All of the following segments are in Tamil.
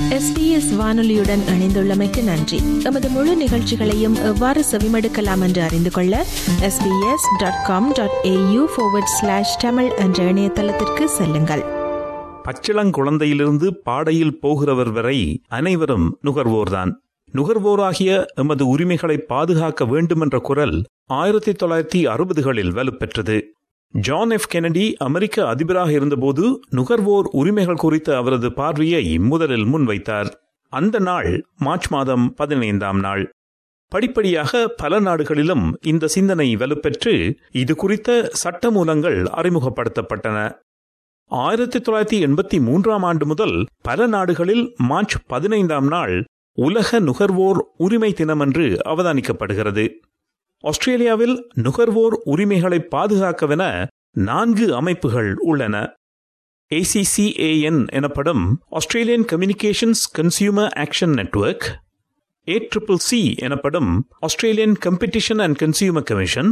SBS வானொலியுடன் இணைந்துள்ளமைக்கு நன்றி. எமது முழு நிகழ்ச்சிகளையும் எவ்வாறு செவிமடுக்கலாம் என்று அறிந்து கொள்ள sbs.com.au/tamil என்ற இணையதளத்திற்கு செல்லுங்கள். பச்சிளங்குழந்தையிலிருந்து பாடையில் போகிறவர் வரை அனைவரும் நுகர்வோர்தான். நுகர்வோராகிய எமது உரிமைகளை பாதுகாக்க வேண்டுமென்ற குரல் 1960களில் வலுப்பெற்றது. ஜான் எஃப் கென்னடி அமெரிக்க அதிபராக இருந்தபோது நுகர்வோர் உரிமைகள் குறித்த அவரது பார்வையை முதலில் முன்வைத்தார். அந்த நாள் மார்ச் மாதம் 15ஆம் நாள். படிப்படியாக பல நாடுகளிலும் இந்த சிந்தனை வலுப்பெற்று இது குறித்த சட்டமூலங்கள் அறிமுகப்படுத்தப்பட்டன. 1983ஆம் ஆண்டு முதல் பல நாடுகளில் மார்ச் 15ஆம் நாள் உலக நுகர்வோர் உரிமை தினமென்று அவதானிக்கப்படுகிறது. ஆஸ்திரேலியாவில் நுகர்வோர் உரிமைகளை பாதுகாக்கவென 4 அமைப்புகள் உள்ளன. ACCAN எனப்படும் Australian communications consumer action network, ACCC எனப்படும் Australian competition and consumer commission,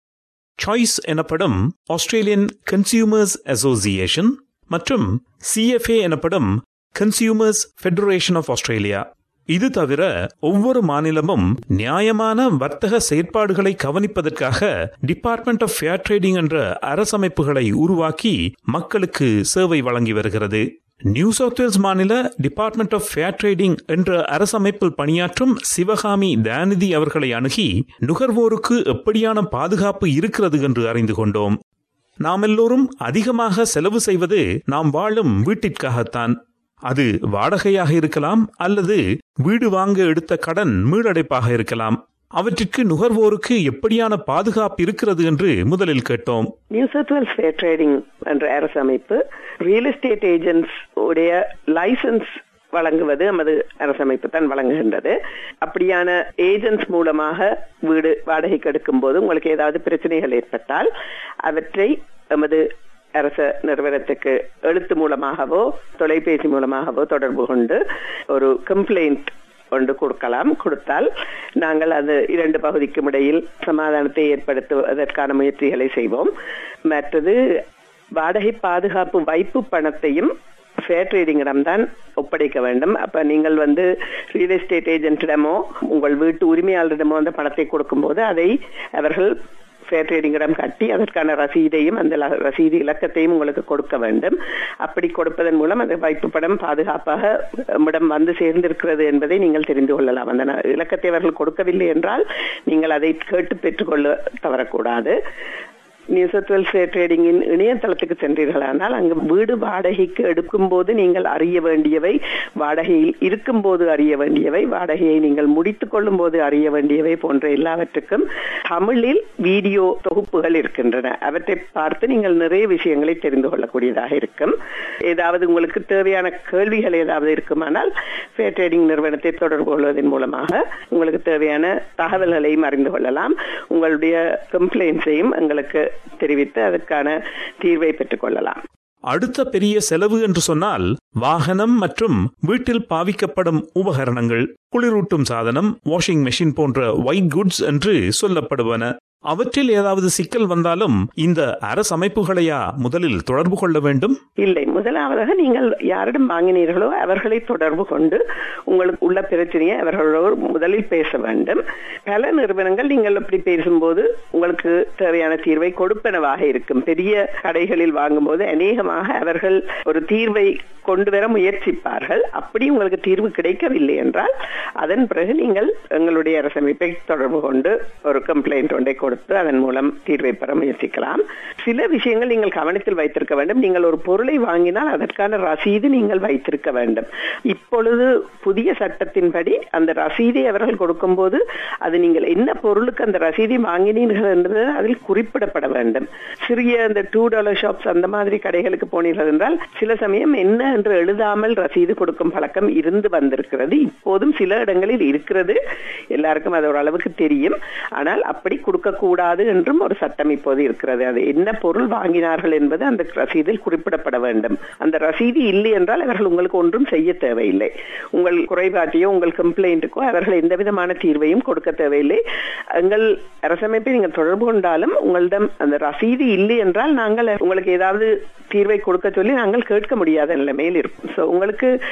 choice எனப்படும் ஆஸ்திரேலியன் கன்சியூமர்ஸ் அசோசியேஷன் மற்றும் CFA எனப்படும் கன்சியூமர்ஸ் ஃபெடரேஷன் ஆஃப் ஆஸ்திரேலியா. இது தவிர ஒவ்வொரு மாநிலமும் நியாயமான வர்த்தக செயற்பாடுகளை கவனிப்பதற்காக டிபார்ட்மெண்ட் ஆஃப் ஃபேர் ட்ரேடிங் என்ற அரசமைப்புகளை உருவாக்கி மக்களுக்கு சேவை வழங்கி வருகிறது. நியூ சவுத் வேல்ஸ் மாநில டிபார்ட்மெண்ட் ஆஃப் ஃபேர் ட்ரேடிங் என்ற அரசமைப்பில் பணியாற்றும் சிவகாமி தயாநிதி அவர்களை அணுகி நுகர்வோருக்கு எப்படியான பாதுகாப்பு இருக்கிறது என்று அறிந்து கொண்டோம். நாம் எல்லோரும் அதிகமாக செலவு செய்வது நாம் வாழும் வீட்டிற்காகத்தான். அது வாடகையாக இருக்கலாம் அல்லது வீடு வாங்க எடுத்த கடன் மீளடைப்பாக இருக்கலாம். அவற்றிற்கு நுகர்வோருக்கு எப்படியான பாதுகாப்பு இருக்கிறது என்று முதலில் கேட்டோம். New South Wales fair trading என்ற அரசமைப்பு ரியல் எஸ்டேட் ஏஜென்ட்ஸ் உடைய லைசன்ஸ் வழங்குவது நமது அரசமைப்பு தான் வழங்குகின்றது. அப்படியான ஏஜென்ட்ஸ் மூலமாக வீடு வாடகைக்கு எடுக்கும் போது உங்களுக்கு ஏதாவது பிரச்சனைகள் ஏற்பட்டால் அவற்றை நமது அரச நிறுவனத்துக்கு எழுத்து மூலமாகவோ தொலைபேசி மூலமாகவோ தொடர்பு கொண்டு ஒரு கம்ப்ளைண்ட் கொண்டு கொடுத்தால் நாங்கள் அது 2 பகுதிக்கும் இடையில் சமாதானத்தை ஏற்படுத்துவதற்கான முயற்சிகளை செய்வோம். மற்றது வாடகை பாதுகாப்பு வைப்பு பணத்தையும் ஃபேர் ட்ரேடிங்கிடம் தான் ஒப்படைக்க வேண்டும். அப்ப நீங்கள் ரியல் எஸ்டேட் ஏஜென்ட்டிடமோ உங்கள் வீட்டு உரிமையாளரிடமோ அந்த பணத்தை கொடுக்கும்போது அதை அவர்கள் ஃபேர் ட்ரேடிங்கிடம் கட்டி அதற்கான ரசீதையும் அந்த ரசீது இலக்கத்தையும் உங்களுக்கு கொடுக்க வேண்டும். அப்படி கொடுப்பதன் மூலம் அந்த வைப்பு பணம் பாதுகாப்பாக நம்மிடம் வந்து சேர்ந்திருக்கிறது என்பதை நீங்கள் தெரிந்து கொள்ளலாம். அந்த இலக்கத்தை அவர்கள் கொடுக்கவில்லை என்றால் நீங்கள் அதை கேட்டு பெற்றுக்கொள்ள தவறக்கூடாது. நியூ சவுத் வேல்ஸ் ஃபேர் ட்ரேடிங்கின் இணையதளத்துக்கு சென்றீர்களானால் அங்கு வீடு வாடகைக்கு எடுக்கும் போது நீங்கள் அறிய வேண்டியவை, வாடகையில் இருக்கும் போது அறிய வேண்டியவை, வாடகையை நீங்கள் முடித்துக் கொள்ளும் போது அறிய வேண்டியவை போன்ற எல்லாவற்றுக்கும் தமிழில் வீடியோ தொகுப்புகள் இருக்கின்றன. அவற்றை பார்த்து நீங்கள் நிறைய விஷயங்களை தெரிந்து கொள்ளக்கூடியதாக இருக்கும். ஏதாவது உங்களுக்கு தேவையான கேள்விகள் ஏதாவது இருக்குமானால் ஃபேர் ட்ரேடிங் நிறுவனத்தை தொடர்பு கொள்வதன் மூலமாக உங்களுக்கு தேவையான தகவல்களையும் அறிந்து கொள்ளலாம். உங்களுடைய கம்ப்ளைண்ட்ஸையும் எங்களுக்கு தெரிவித்து அதற்கான தீர்வை பெற்றுக் கொள்ளலாம். அடுத்த பெரிய செலவு என்று சொன்னால் வாகனம் மற்றும் வீட்டில் பாவிக்கப்படும் உபகரணங்கள், குளிரூட்டும் சாதனம், வாஷிங் மெஷின் போன்ற ஒயிட் குட்ஸ் என்று சொல்லப்படுவன. அவற்றில் ஏதாவது சிக்கல் வந்தாலும் இந்த அரசமைப்புகளையா முதலில் தொடர்பு கொள்ள வேண்டும்? இல்லை, முதலாவதாக நீங்கள் யாரிடம் வாங்கினீர்களோ அவர்களை தொடர்பு கொண்டு உங்களுக்கு உள்ள பிரச்சனையை அவர்களோடு முதலில் பேச வேண்டும். பல நிறுவனங்கள் நீங்கள் அப்படி பேசும்போது உங்களுக்கு தேவையான தீர்வை கொடுப்பனவாக இருக்கும். பெரிய கடைகளில் வாங்கும்போது அநேகமாக அவர்கள் ஒரு தீர்வை கொண்டு வர முயற்சிப்பார்கள். அப்படி உங்களுக்கு தீர்வு கிடைக்கவில்லை என்றால் அதன் பிறகு நீங்கள் எங்களுடைய அரசமைப்பை தொடர்பு கொண்டு ஒரு கம்ப்ளைண்ட் ஒன்றை கொடுத்து அதன் மூலம் தீர்வை பெற முயற்சிக்கலாம். சில விஷயங்கள் நீங்கள் கவனத்தில் வைத்திருக்க வேண்டும். நீங்கள் ஒரு பொருளை வாங்கினால் அதற்கான ரசீது நீங்கள் வைத்திருக்க வேண்டும். இப்பொழுது புதிய சட்டத்தின்படி அந்த ரசீதை அவர்கள் கொடுக்கும் போது அது நீங்கள் என்ன பொருளுக்கு அந்த ரசீதை வாங்கினீர்கள் என்பது அதில் குறிப்பிடப்பட வேண்டும். சிறிய அந்த $2 ஷாப்ஸ் அந்த மாதிரி கடைகளுக்கு போனீர்கள் என்றால் சில சமயம் என்ன என்று எழுதாமல் ரசீது கொடுக்கும் பழக்கம் இருந்து வந்திருக்கிறது. இப்போதும் சில இடங்களில் இருக்கிறது, எல்லாருக்கும் அது ஒரு அளவுக்கு தெரியும். ஆனால் அப்படி கொடுக்கக்கூடாது என்றும் ஒரு சட்டம் இப்போது இருக்கிறது. அது என்ன பொருள் வாங்கினார்கள் என்பது அந்த ரசீதில் குறிப்பிடப்பட வேண்டும். அந்த ரசீது இல்லை என்றால் அவர்கள் உங்களுக்கு ஒன்றும் செய்ய தேவையில்லை. உங்கள் குறைபாட்டையோ உங்கள் கம்ப்ளைண்ட்டுக்கோ அவர்கள் எந்த விதமான தீர்வையும் கொடுக்க தேவையில்லை. எங்கள் அரசமைப்பை நீங்கள் தொடர்பு கொண்டாலும் உங்களிடம் அந்த ரசீது இல்லை என்றால் நாங்கள் உங்களுக்கு ஏதாவது தீர்வை கொடுக்க சொல்லி நாங்கள் கேட்க முடியாத நிலைமையில் இருக்கும். ஸோ உங்களுக்கு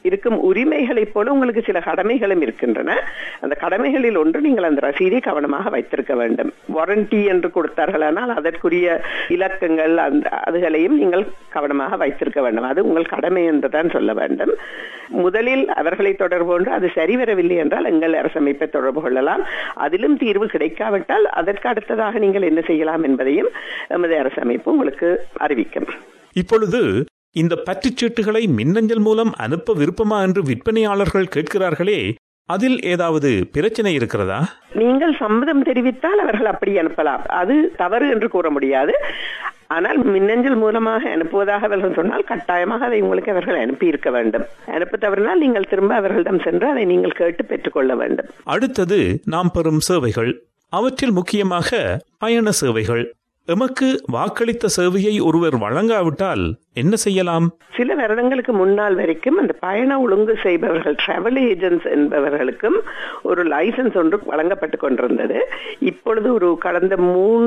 இருக்கும் உரிமைகளைப் போல உங்களுக்கு சில கடமைகளும் இருக்கின்றன. அந்த கடமைகளில் ஒன்று நீங்கள் அந்த ரசீதை கவனமாக வைத்திருக்க வேண்டும். வாரண்டி என்று கொடுத்தார்களானால் அதற்குரிய இலக்கங்கள் அதுகளையும் நீங்கள் கவனமாக வைத்திருக்க வேண்டும். அது உங்கள் கடமை என்றுதான் சொல்ல வேண்டும். முதலில் அவர்களை தொடர்பு கொண்டு அது சரிவரவில்லை என்றால் எங்கள் அரசமைப்பை தொடர்பு கொள்ளலாம். அதிலும் தீர்வு கிடைக்காவிட்டால் அதற்கு அடுத்ததாக நீங்கள் என்ன செய்யலாம் என்பதையும் எமது அரசமைப்பு உங்களுக்கு அறிவிக்கும். இப்பொழுது இந்த பற்றுச்சீட்டுகளை மின்னஞ்சல் மூலம் அனுப்ப விருப்பமா என்று விற்பனையாளர்கள் கேட்கிறார்களே, அதில் ஏதாவது பிரச்சனை இருக்கிறதா? நீங்கள் சம்மதம் தெரிவித்தால் அவர்கள் அப்படி அனுப்பலாம். அது தவறு என்று கூற முடியாது. ஆனால் மின்னஞ்சல் மூலமாக அனுப்புவதாக அவர்கள் சொன்னால் கட்டாயமாக அதை உங்களுக்கு அவர்கள் அனுப்பி இருக்க வேண்டும். அனுப்ப தவறினால் நீங்கள் திரும்ப அவர்களிடம் சென்று அதை நீங்கள் கேட்டு பெற்றுக்கொள்ள வேண்டும். அடுத்தது நாம் பெறும் சேவைகள். அவற்றில் முக்கியமாக பயண சேவைகள். எமக்கு வாக்களித்த சேவையை ஒருவர் வழங்காவிட்டால் என்ன செய்யலாம்? சில வருடங்களுக்கு முன்னால் வரைக்கும் அந்த பயண ஒழுங்கு செய்பவர்கள், டிராவல் ஏஜென்ட்ஸ் என்பவர்களுக்கும் ஒரு லைசன்ஸ் ஒன்று வழங்கப்பட்டு கொண்டிருந்தது. இப்பொழுது ஒரு கடந்த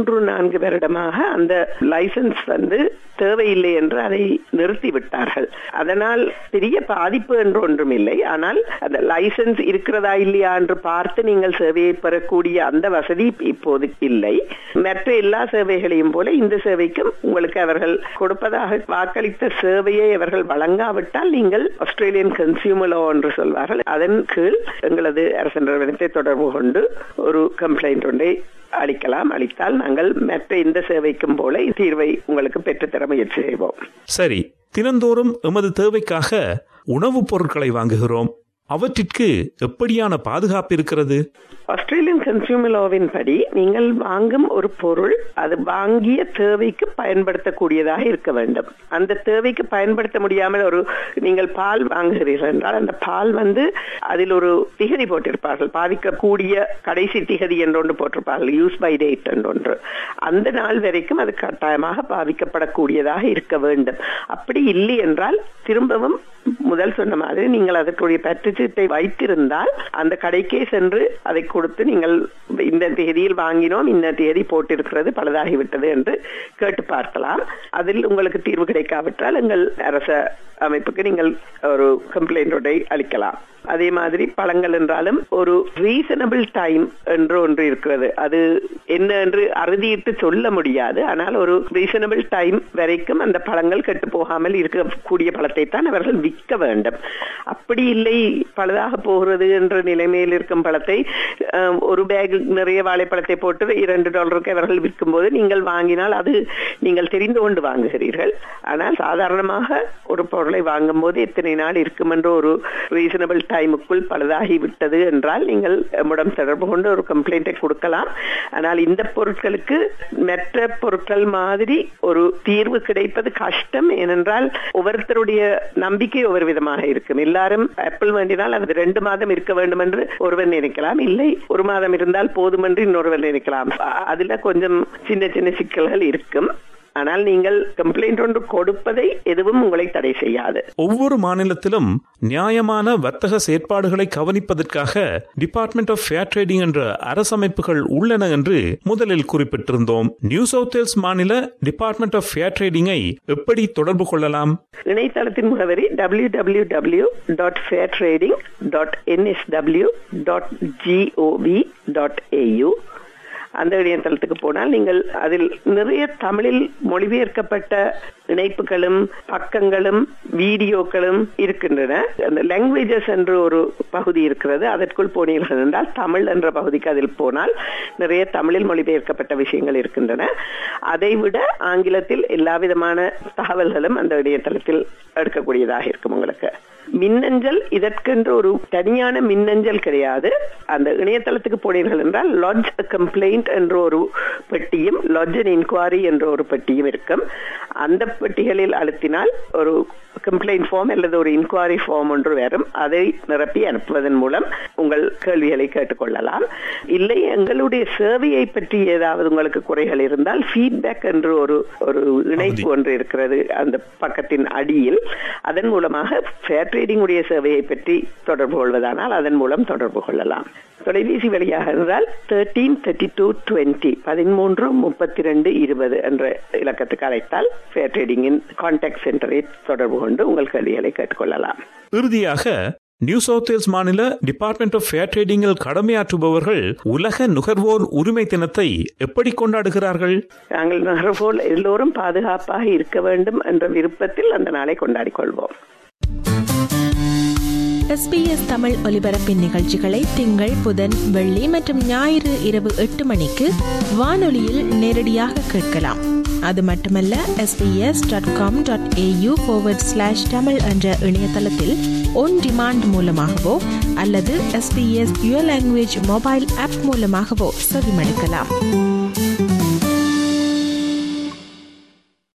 3-4 வருடமாக அந்த லைசன்ஸ் தேவையில்லை என்று அதை நிறுத்திவிட்டார்கள். அதனால் பெரிய பாதிப்பு என்று ஒன்றும் இல்லை. ஆனால் அந்த லைசன்ஸ் இருக்கிறதா இல்லையா என்று பார்த்து நீங்கள் சேவையை பெறக்கூடிய அந்த வசதி இப்போது இல்லை. மற்ற எல்லா சேவைகளையும் போல இந்த சேவைக்கும் உங்களுக்கு அவர்கள் கொடுப்பதாக வாக்களித்த சேவையை அவர்கள் வழங்காவிட்டால் நீங்கள் ஆஸ்திரேலியன் கன்சியூமர் லா என்று சொல்வார்கள், அதன் கீழ் எங்களது அரசு நிறுவனத்தை தொடர்பு கொண்டு ஒரு கம்ப்ளைண்ட் ஒன்றை அளிக்கலாம். அளித்தால் நாங்கள் மற்ற இந்த சேவைக்கும் போல தீர்வை உங்களுக்கு பெற்றுத்தர முயற்சி செய்வோம். சரி, தினந்தோறும் எமது தேவைக்காக உணவுப் பொருட்களை வாங்குகிறோம். அவற்றிற்கு எப்படியான பாதுகாப்பு இருக்கிறது? ஆஸ்திரேலியன் கன்சியூமர் லாவின் படி நீங்கள் வாங்கும் ஒரு பொருள் அது வாங்கிய தேவைக்கு பயன்படுத்தக்கூடியதாக இருக்க வேண்டும். அந்த தேவைக்கு பயன்படுத்த முடியாமல் நீங்கள் பால் வாங்குகிறீர்கள் என்றால் அந்த பால் அதில் ஒரு திகதி போட்டிருப்பார்கள், பாதிக்கக்கூடிய கடைசி திகதி என்றொன்று போட்டிருப்பார்கள், யூஸ் பை டேட் என்றொன்று. அந்த நாள் வரைக்கும் அது கட்டாயமாக பாதிக்கப்படக்கூடியதாக இருக்க வேண்டும். அப்படி இல்லை என்றால் திரும்பவும் முதல் சொன்ன மாதிரி நீங்கள் அதற்குரிய பற்றுச்சீட்டை வைத்திருந்தால் அந்த கடைக்கே சென்று அதை கொடுத்து நீங்கள் இந்த தேதியில் வாங்கினோம், இந்த தேதி போட்டிருக்கிறது, பழுதாகிவிட்டது என்று கேட்டு பார்க்கலாம். அதில் உங்களுக்கு தீர்வு கிடைக்காவிட்டால் எங்கள் அரச அமைப்புக்கு நீங்கள் ஒரு கம்ப்ளைண்ட் அளிக்கலாம். அதே மாதிரி பழங்கள் என்றாலும் ஒரு ரீசனபிள் டைம் என்று ஒன்று இருக்கிறது. அது என்ன என்று அறுதியிட்டு சொல்ல முடியாது. ஆனால் ஒரு ரீசனபிள் டைம் வரைக்கும் அந்த பழங்கள் கெட்டு போகாமல் இருக்கக்கூடிய பழத்தை தான் அவர்கள் விற்க வேண்டும். அப்படி இல்லை பழுதாக போகிறது என்ற நிலைமையில் இருக்கும் பழத்தை ஒரு பேக் நிறைய வாழைப்பழத்தை போட்டு $2 அவர்கள் விற்கும் போது நீங்கள் வாங்கினால் அது நீங்கள் தெரிந்து கொண்டு வாங்குகிறீர்கள். ஆனால் சாதாரணமாக ஒரு பொருளை வாங்கும் போது எத்தனை நாள் இருக்கும் என்ற ஒரு ரீசனபிள் டைமுக்குள் பழுதாகி விட்டது என்றால் நீங்கள் நம்மிடம் தொடர்பு கொண்டு ஒரு கம்ப்ளைண்டை கொடுக்கலாம். ஆனால் இந்த பொருட்களுக்கு மற்ற பொருட்கள் மாதிரி ஒரு தீர்வு கிடைப்பது கஷ்டம். ஏனென்றால் ஒவ்வொருத்தருடைய நம்பிக்கை ஒவ்வொரு விதமாக இருக்கும். எல்லாரும் ஆப்பிள் வேண்டினால் அது 2 மாதம் இருக்க வேண்டும் என்று ஒருவர் நினைக்கலாம், இல்லை 1 மாதம் இருந்தால் போதும் என்று இன்னொருவர் நினைக்கலாம். அதுல கொஞ்சம் சின்ன சின்ன சிக்கல்கள் இருக்கும். ஆனால் நீங்கள் கம்ப்ளைண்ட் ஒன்று கொடுப்பதை எதுவும் உங்களை தடை செய்யாது. ஒவ்வொரு மாநிலத்திலும் நியாயமான வர்த்தக செயற்பாடுகளை கவனிப்பதற்காக டிபார்ட்மெண்ட் ஆஃப் ஃபேர் ட்ரேடிங் என்ற அரசமைப்புகள் உள்ளன என்று முதலில் குறிப்பிட்டிருந்தோம். நியூ சவுத் வேல்ஸ் மாநில டிபார்ட்மெண்ட் ஆஃப் ஃபேர் ட்ரேடிங்கை எப்படி தொடர்பு கொள்ளலாம்? இணையதளத்தின் முகவரி www.fairtrading.nsw.gov.au. அந்த இணையதளத்துக்கு போனால் நீங்கள் அதில் நிறைய தமிழில் மொழிபெயர்க்கப்பட்ட இணைப்புகளும் பக்கங்களும் வீடியோக்களும் இருக்கின்றன. அந்த லாங்குவேஜஸ் என்று ஒரு பகுதி இருக்கிறது. அதற்குள் போனீர்கள் என்றால் தமிழ் என்ற பகுதிக்கு அதில் போனால் நிறைய தமிழில் மொழிபெயர்க்கப்பட்ட விஷயங்கள் இருக்கின்றன. அதைவிட ஆங்கிலத்தில் எல்லா விதமான தகவல்களும் அந்த இணையதளத்தில் எடுக்கக்கூடியதாக இருக்கும். உங்களுக்கு மின்னஞ்சல் இதற்கென்று ஒரு தனியான மின்னஞ்சல் கிடையாது. அந்த இணையதளத்துக்கு போனீர்கள் என்றால் லாட்ஜ் கம்ப்ளைண்ட் என்ற ஒரு பெட்டியும் லாட்ஜ் அண்ட் இன்குவரி என்ற ஒரு பெட்டியும் இருக்கும். அந்த பெட்டிகளில் அழுத்தினால் ஒரு கம்ப்ளைண்ட் ஃபார்ம் அல்லது ஒரு இன்குவரி ஃபார்ம் ஒன்று வரும். அதை நிரப்பி அனுப்புவதன் மூலம் உங்கள் கேள்விகளை கேட்டுக்கொள்ளலாம். இல்லை, எங்களுடைய சேவையை பற்றி ஏதாவது உங்களுக்கு குறைகள் இருந்தால் ஃபீட்பேக் என்று ஒரு இணைப்பு ஒன்று இருக்கிறது அந்த பக்கத்தின் அடியில். அதன் மூலமாக ஃபேர் ட்ரேடிங் உடைய சேவையை பற்றி தொடர்பு கொள்வதானால் அதன் மூலம் தொடர்பு கொள்ளலாம். தொலைபேசி வழியாக இருந்தால் 133220 133220 என்ற இலக்கத்துக்கு அழைத்தால் ஃபேர் ட்ரேடிங்கின் கான்டாக்ட் சென்டரை தொடர்பு கொண்டு உங்கள் கேள்விகளை கேட்டுக்கொள்ளலாம். இறுதியாக, நியூ சவுத் வேல்ஸ் மாநில டிபார்ட்மெண்ட் ஆஃப் ஃபேர் ட்ரேடிங்கில் கடமையாற்றுபவர்கள் உலக நுகர்வோர் உரிமை தினத்தை எப்படி கொண்டாடுகிறார்கள்? நாங்கள் நுகர்வோர் எல்லோரும் பாதுகாப்பாக இருக்க வேண்டும் என்ற விருப்பத்தில் அந்த நாளை கொண்டாடிக் கொள்வோம். SBS தமிழ் ஒலிபரப்பின் நிகழ்ச்சிகளை திங்கள், புதன், வெள்ளி மற்றும் ஞாயிறு இரவு 8 மணிக்கு வானொலியில் நேரடியாக கேட்கலாம். அது மட்டுமல்ல, sbs.com.au/tamil என்ற இணையதளத்தில் ஒன் டிமாண்ட் மூலமாகவோ அல்லது SBS Your Language mobile app மூலமாகவோ செவிமடுக்கலாம்.